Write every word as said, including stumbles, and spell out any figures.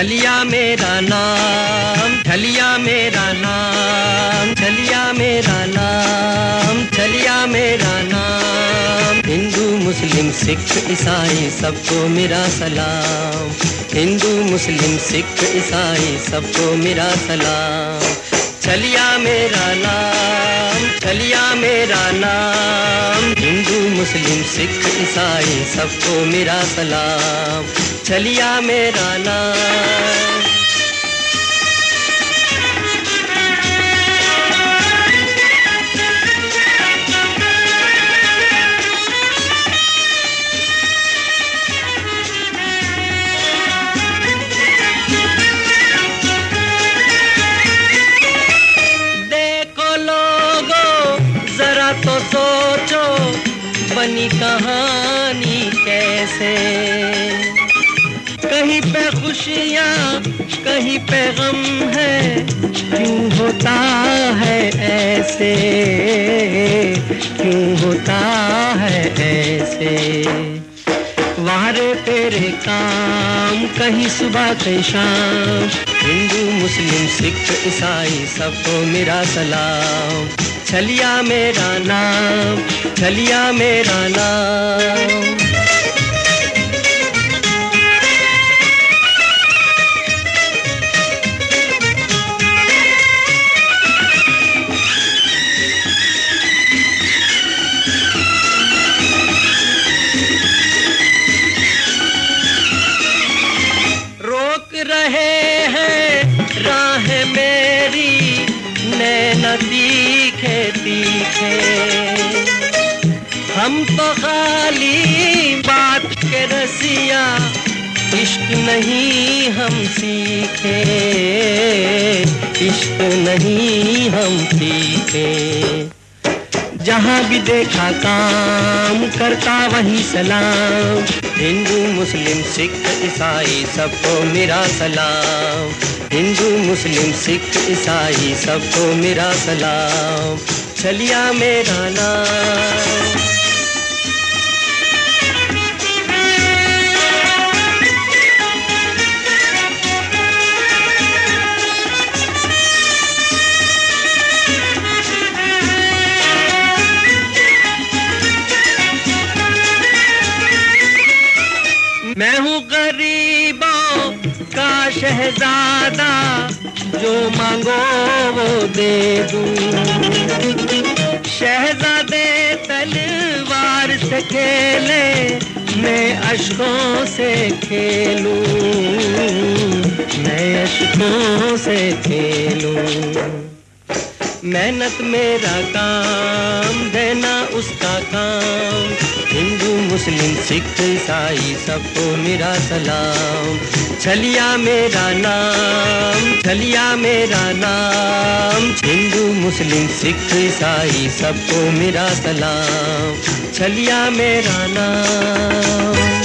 छलिया मेरा नाम, छलिया मेरा नाम, छलिया मेरा नाम, छलिया मेरा नाम। हिंदू मुस्लिम सिख ईसाई सबको मेरा सलाम, हिंदू मुस्लिम सिख ईसाई सबको मेरा सलाम। छलिया मेरा नाम, छलिया मेरा नाम, हिंदू मुस्लिम सिख ईसाई सबको मेरा सलाम। छलिया मेरा नाम। तो सोचो बनी कहानी कैसे, कहीं पे खुशियाँ कहीं पे गम है, क्यों होता है ऐसे, क्यों होता है ऐसे। वारे तेरे काम कहीं सुबह कहीं शाम, हिंदू मुस्लिम सिख ईसाई सबको मेरा सलाम। छलिया मेरा नाम, छलिया मेरा नाम। रोक रहे हैं राह मेरी नैना तीखे तीखे, हम तो खाली बात के रसिया, इश्क नहीं हम सीखे, इश्क नहीं हम सीखे। जहाँ भी देखा काम करता वही सलाम, हिंदू मुस्लिम सिख ईसाई सबको मेरा सलाम, हिंदू मुस्लिम सिख ईसाई सबको मेरा सलाम। छलिया मेरा नाम। मैं हूँ गरीबों का शहजादा, जो मांगो वो दे दूं। शहजादे तलवार से खेले, मैं अश्कों से खेलूं, मैं अश्कों से खेलूं। मेहनत मेरा काम, देना उसका काम, हिंदू मुस्लिम सिख ईसाई सबको मेरा सलाम। छलिया मेरा नाम, छलिया मेरा नाम, हिंदू मुस्लिम सिख ईसाई सबको मेरा सलाम। छलिया मेरा नाम।